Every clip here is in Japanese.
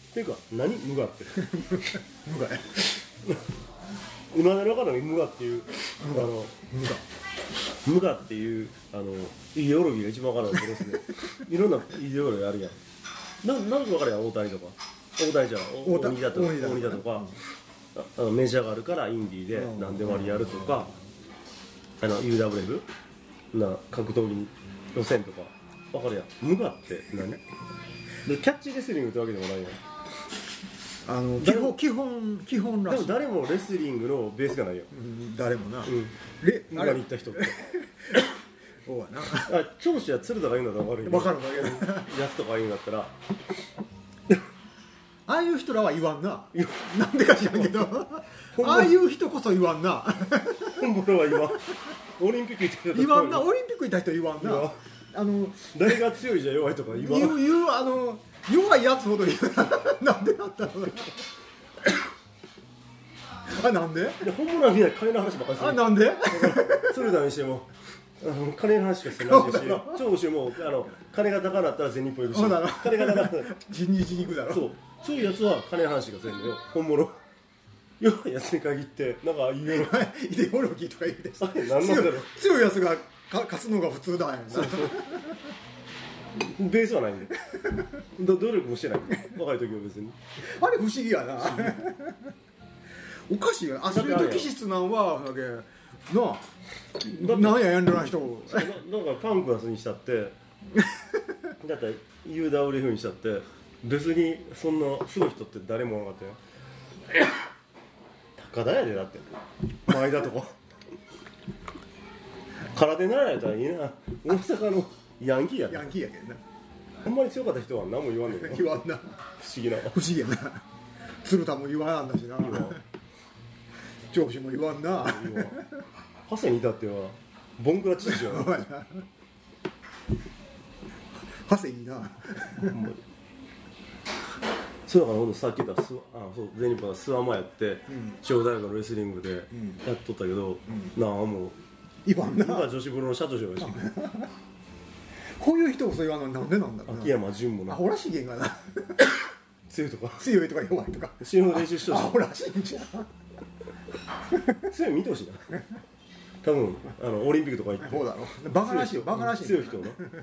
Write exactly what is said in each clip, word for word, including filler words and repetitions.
ていうか何無我って無我や今の中の無我っていう無我あの無我無我っていうあのイデオロギーが一番分からないですねいろんなイデオロギーあるやんななんか分かるやん大谷とか大谷じゃん大谷だとか大谷だとかあのメジャーがあるからインディーで何でもありやるとかあの ユーダブリューエフ な格闘技予選とか分かるやん無我って何でキャッチレスリングってわけでもないやんあの基本基本基本らしいでも誰もレスリングのベースがないよ、 うん、誰もな、 うん、 レ無我に行った人ってそうやなあ長州や鶴田が言うんだったら悪いけど分かる分かるやつとか言うんだったらああいう人らは言わんななんでか知らんけどああいう人こそ言わんな本物は言わんオリンピック行って言わんなオリンピック行った人言わんなあの誰が強いじゃ弱いとか言わん言う言うあの弱いやつほど言うなんでなったのあなんでで本物はみんな金の話ばっかりするあなんで鶴田にしてもあの金の話しかしてないし長州もあの金が高なったら全日本行くしそうだろ金が高なったら人日に行くだろそうそういうやつは金の話が全部よ本物弱いやつに限ってなんか言うのイデオロギーとか言うてあれ何なんだろう強いやつがか勝つのが普通だよなそうそうベースはないんでど努力もしてない若い時は別にあれ不思議やなおかしいよアスリート気質なんはだけなあなんややんでない人ななんかカンクラスにしたってだって ユーダブリューエフ にしたって別にそんなすごい人って誰もなかったよ高田やでだって前田とか空手習えたらいいな大阪のヤンキーやでヤンキーやけどなほんまに強かった人は何も言わんねんけど言わんな不思議な不思議やな鶴田も言わんだしな長州も言わんな長谷に至ってはボンクラ知事やな長谷いいなそうだからほんとさっき言ったスワあそう全日本はスワマやって中央大学のレスリングでやっとったけど、うん、なあもう言わんな今女子プロの社長やしこういう人こそ言わんのになんでなんだろうな秋山純もなアホらしいげんがな強いとか強いとか弱いとか死ぬ練習しとしアホらしいんじゃん強い見てほしいな多分あのオリンピックとか行ってそうだろバカらしいよバカらしい強い人な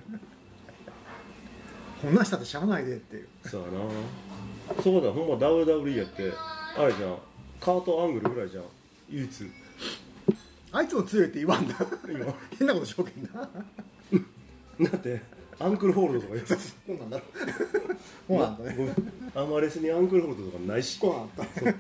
こんなんしたってしゃあないでっていうそうやなそこだほんま ダブリューダブリューイー やってあれじゃんカートアングルぐらいじゃん唯一あいつも強いって言わんだ変なことしようけんなだってアンクルホールドとか言うこんなんだろこうなんだねアマレスにアンクルホールドとかないしこうなんだ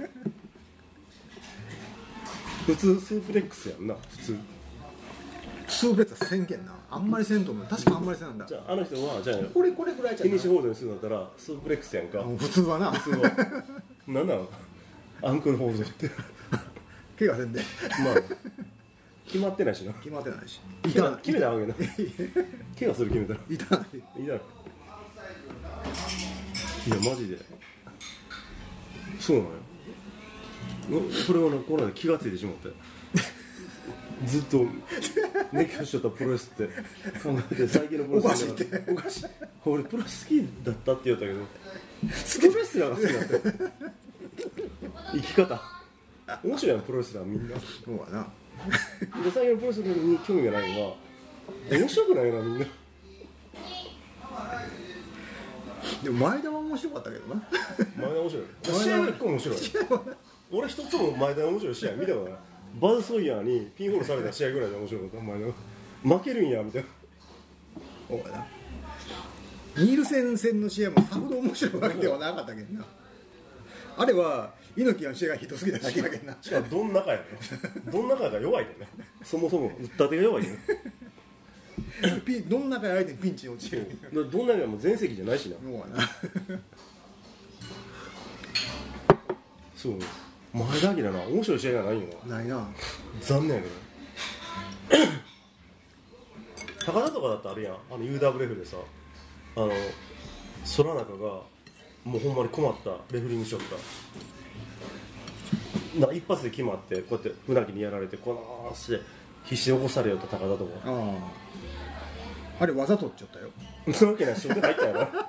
普通スープレックスやんな普通スープレックスはせんけんなあんまりせんと思う確かあんまりせんなんだじゃああの人はじゃあこれこれぐらいじゃフィニッシュホールドにするんだったらスープレックスやんか普通はな普通はなんなのアンクルホールドって怪我せんでまあ決まってないしな決まってないし決め決めたわけな怪我する決めたら痛いいいだろいやマジでそうなのよこれはねこの間気がついてしまってずっと熱狂しちゃったプロレスって考えて最近のプロレスおかしいっておかしい俺プロレス好きだったって言ったけどプロレスラーが好きだって生き方面白いやんプロレスラーみんなそうやなで最近のプロレスに興味がないのは面白くないなみんなでも前田は面白かったけどな前田面白い試合は一個面白い俺一つも前田面白い試合見たことないバズ・ソイヤーにピンホールされた試合ぐらいで面白かった前田負けるんやみたいなそうやなニールセン戦の試合もさほど面白いわけではなかったけどなあれは猪木の試合がひどすぎただけだけどなしかもどん中やねどん中が弱いよねそもそも打った手が弱いよねピンどんなか相手にピンチに落ちるどん中がもう全席じゃないしなそうやなそう前田明な面白い試合がないよなないな残念やけど高田とかだってあるやんあの ユーダブリューエフ でさあの空中がもうほんまに困ったレフリングショットなんか一発で決まってこうやって船木にやられてこの足で必死で起こされよった高田とかあああれ技取っちゃったよそのわけないしょで入ったよな